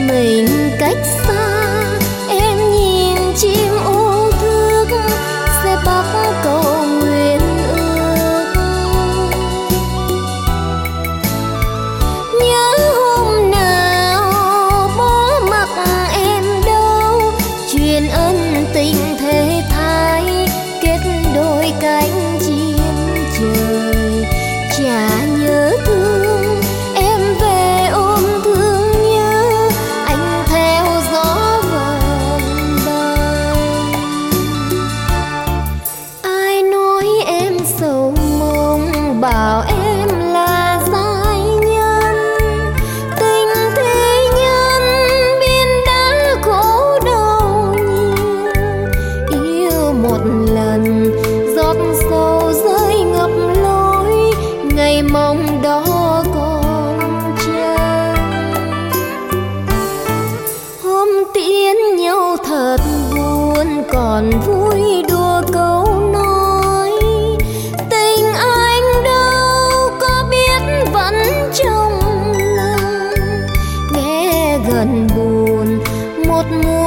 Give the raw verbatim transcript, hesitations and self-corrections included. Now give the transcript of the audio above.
mình cách xa, em nhìn chim u thức sẽ bắc cầu nguyện ước. Nhớ hôm nào bố mặc em đâu, truyền ân tình thế thái, kết đôi cánh chim trời. Chả nhớ thương em về ôm thương nhớ, anh theo gió vần bay. Ai nói em sầu mộng, bảo em là giai nhân, tình thế nhân biên đã khổ đau nhiều. Yêu một lần giọt sầu rơi ngập lối, ngày mong đó còn chăng. Hôm tiễn nhau thật buồn, còn vui đùa câu nói, tình anh đâu có biết vẫn trong lòng. Nghe gần buồn một mùa